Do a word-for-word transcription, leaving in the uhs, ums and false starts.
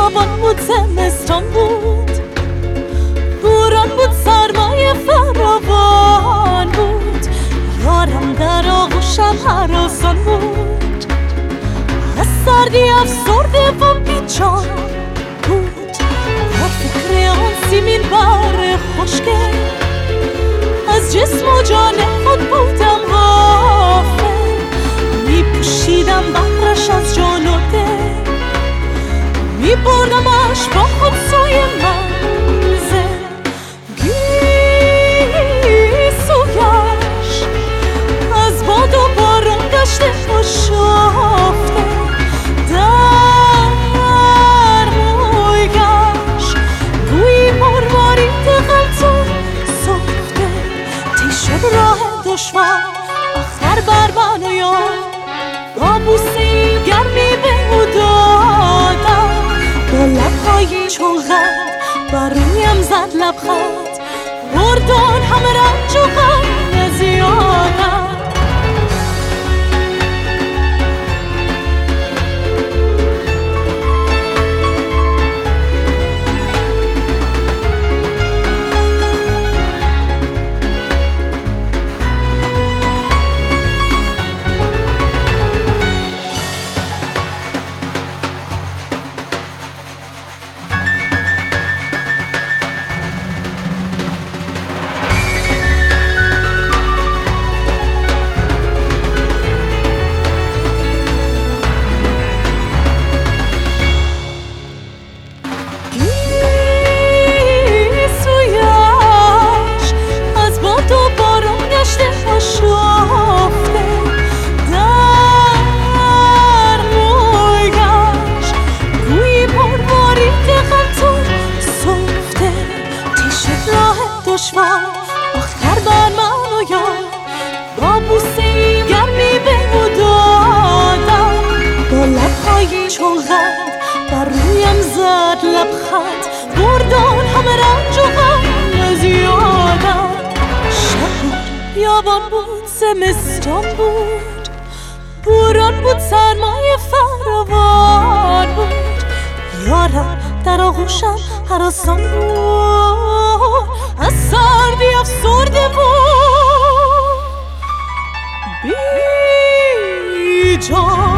بیابان بود، زمستان بود، بوران بود، سرمایه فراوان بود، یارم در آغوشم هراسان بود، از سردی افسرده و بیچار بود، با فکر آن سیمین بر خوشگل از جسم و جان خود بودم غافل، می پوشیدم بهرش از جان و دل، می بردمش با خود سوی منزل، گیسویش از باد و باران گشته آشفته، در مویش گویی مروارید غلطون سفته، تی شد راه دشوار آخر بر من و یار، با بوسه‌ای گرمی به او دادم، با لب‌هایی چون قند بر رویم زد لبخند، بردان همه رنج و غم زیادم. آخر بر من و یار، با بوسه‌ای گرمی به او دادم، با لب‌هایی چون قند بر رویم زد لبخند، بردان همه رنج و غم زیادم. شب بود، بیابان بود، زمستان بود، بوران بود، سرمایه فراوان بود، یارم در آغوشم هراسان بود، از سردی افسرده بود بیجان.